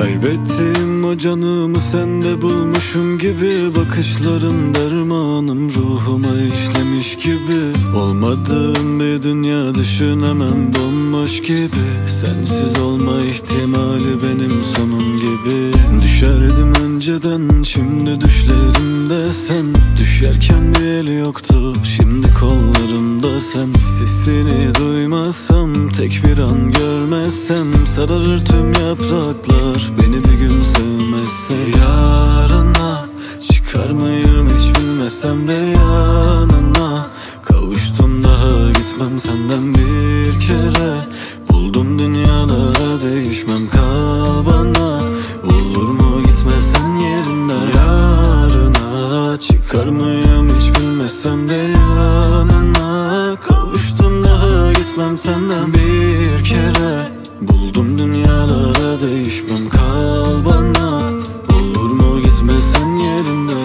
Kaybettim o canımı sende bulmuşum gibi. Bakışların dermanım ruhuma işlemiş gibi. Olmadığım bir dünya düşünemem, bomboş gibi. Sensiz olma ihtimali benim sonum gibi. Düşerdim önceden, şimdi düşlerimde sen. Düşerken bir el yoktu, şimdi kollarımda sen. Sesini duymasam, tek bir an görmezsem, sararır tüm yapraklar beni bir gün sevmezse. Yarına çıkar mıyım hiç bilmesem de yanına. Kavuştum daha gitmem senden bir kere. Buldum dünyalara değişmem, kal bana. Olur mu gitmesen yerinden. Yarına çıkar mıyım hiç bilmesem de yanına. Kavuştum daha gitmem senden bir kere. Buldum dünyalara değişmem, kal bana. Olur mu gitmesen yerinden.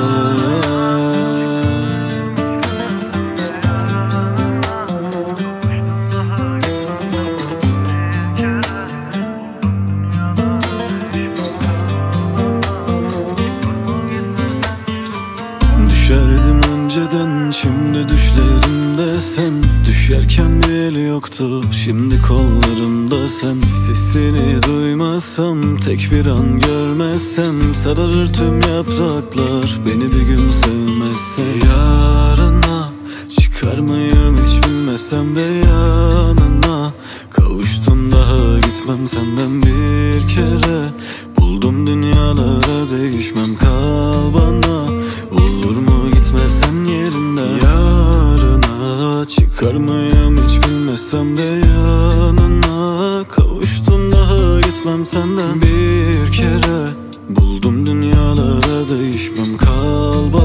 Düşerdim önceden, şimdi düşlerimde sen. Düşerken bir el yoktu, şimdi kollarımda sen. Sesini duymasam, tek bir an görmezsem, sararır tüm yapraklar beni bir gün sevmezse. Yarına çıkar mıyım hiç bilmesem de yanına. Kavuştum daha gitmem senden bir kere. Buldum dünyalara değişmem, kal bana. Olur mu gitmesen yerinden. Yarına çıkar mıyım hiç bilmesem de yanına. Kavuştum daha gitmem senden bir kere. Buldum dünyalara değişmem, kal bana.